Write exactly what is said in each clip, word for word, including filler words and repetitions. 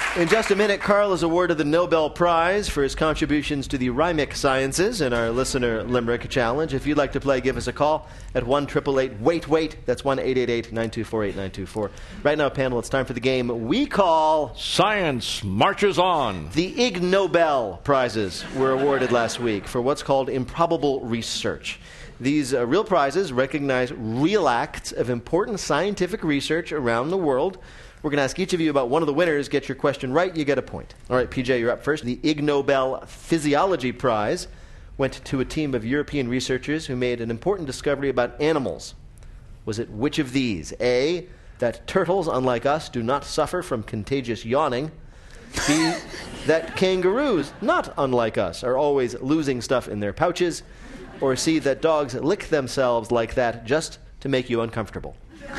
In just a minute, Carl is awarded the Nobel Prize for his contributions to the rhymic sciences in our Listener Limerick Challenge. If you'd like to play, give us a call at one eight eight eight wait wait. That's one eight eight eight nine two four eight nine two four. Right now, panel, it's time for the game we call Science Marches On. The Ig Nobel Prizes were awarded last week for what's called improbable research. These uh, real prizes recognize real acts of important scientific research around the world. We're going to ask each of you about one of the winners. Get your question right, you get a point. All right, P J, you're up first. The Ig Nobel Physiology Prize went to a team of European researchers who made an important discovery about animals. Was it which of these? A, that turtles, unlike us, do not suffer from contagious yawning. B, that kangaroos, not unlike us, are always losing stuff in their pouches. Or C, that dogs lick themselves like that just to make you uncomfortable.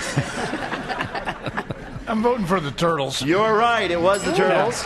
I'm voting for the turtles. You're right. It was the turtles.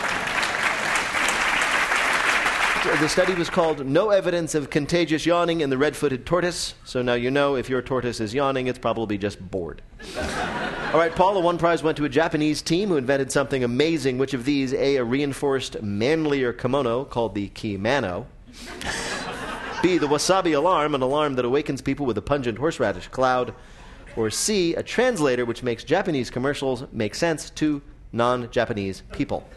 Yeah. The study was called No Evidence of Contagious Yawning in the Red-Footed Tortoise. So now you know if your tortoise is yawning, it's probably just bored. All right, Paul, the one prize went to a Japanese team who invented something amazing. Which of these? A, a reinforced manlier kimono called the kimano. B, the wasabi alarm, an alarm that awakens people with a pungent horseradish cloud. Or C, a translator which makes Japanese commercials make sense to non-Japanese people.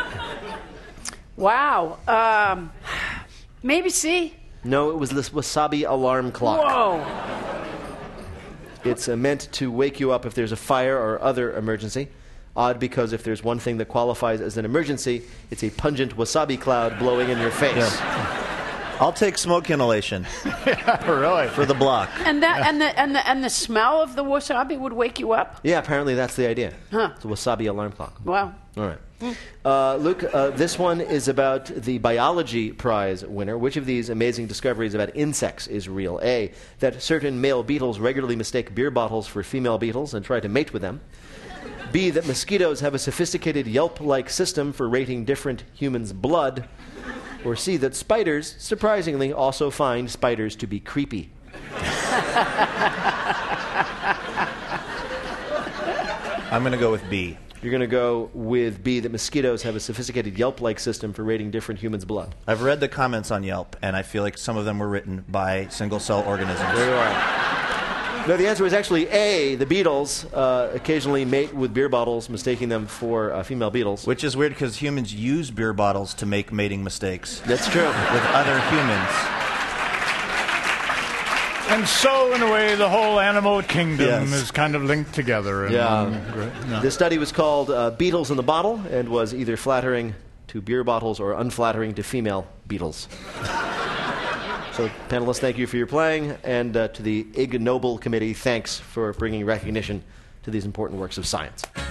Wow. Um, maybe C? No, it was this wasabi alarm clock. Whoa. It's uh, meant to wake you up if there's a fire or other emergency. Odd because if there's one thing that qualifies as an emergency, it's a pungent wasabi cloud blowing in your face. Yeah. I'll take smoke inhalation. Yeah, really? For the block. And that and the and the and the smell of the wasabi would wake you up? Yeah, apparently that's the idea. Huh. It's a wasabi alarm clock. Wow. All right. Uh, Luke, uh, this one is about the biology prize winner. Which of these amazing discoveries about insects is real? A, that certain male beetles regularly mistake beer bottles for female beetles and try to mate with them. B, that mosquitoes have a sophisticated Yelp-like system for rating different humans' blood. Or C, that spiders, surprisingly, also find spiders to be creepy. I'm going to go with B. You're going to go with B, that mosquitoes have a sophisticated Yelp-like system for rating different humans' blood. I've read the comments on Yelp, and I feel like some of them were written by single-cell organisms. There you are. No, the answer is actually A. The beetles uh, occasionally mate with beer bottles, mistaking them for uh, female beetles. Which is weird because humans use beer bottles to make mating mistakes. That's true. With other humans. And so, in a way, the whole animal kingdom Yes. is kind of linked together. In Yeah. one great- no. This study was called uh, Beetles in the Bottle and was either flattering to beer bottles or unflattering to female beetles. So, panelists, thank you for your playing. And uh, to the Ig Nobel Committee, thanks for bringing recognition to these important works of science.